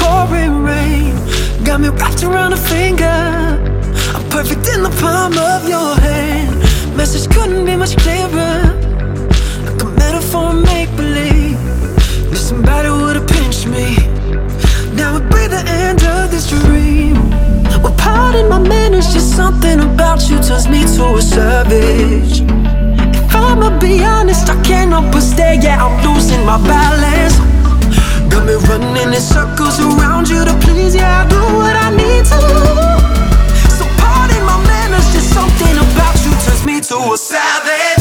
pouring rain. Got me wrapped around a finger. I'm perfect in the palm of your hand. Message couldn't be much clearer, like a metaphor, make-believe. If somebody would've pinched me, now would be the end of this dream. Well, pardon my manners, just something about you turns me to a savage. If I'ma be honest, I can't help but stare, yeah, I'm losing my balance. Got me running in circles around you to please, yeah, I do what I need to. So pardon my manners, just something about you turns me to a savage.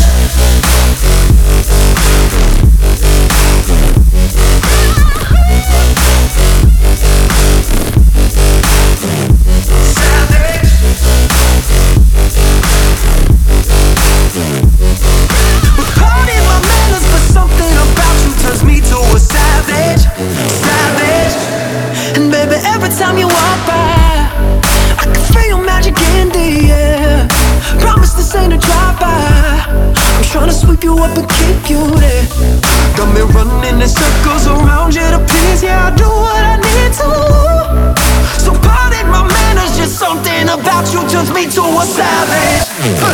Time you walk by, I can feel your magic in the air. Promise this ain't a drive-by. I'm trying to sweep you up and keep you there. Got me running in circles around you to please, yeah, I do what I need to. So pardon my manners, just something about you turns me to a savage.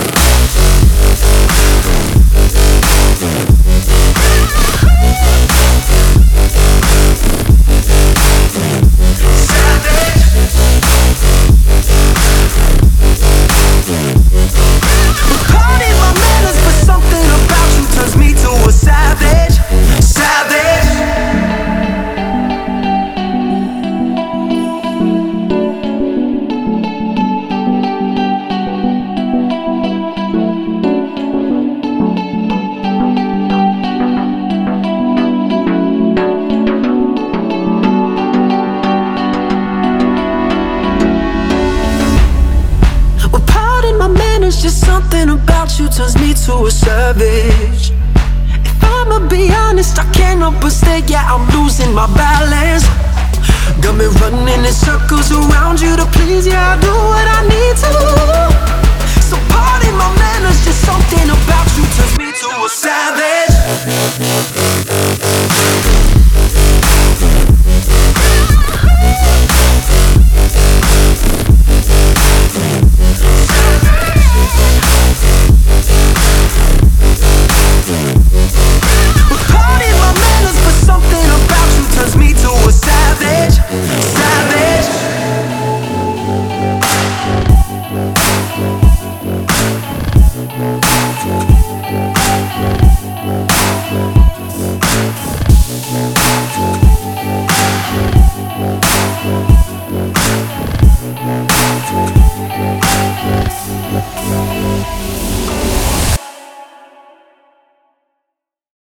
Just something about you turns me to a savage. If I'ma be honest, I can't help but stare, yeah, I'm losing my balance. Got me running in circles around you to please, yeah, I do what I need to. So pardon my manners, just something about you turns me to a savage.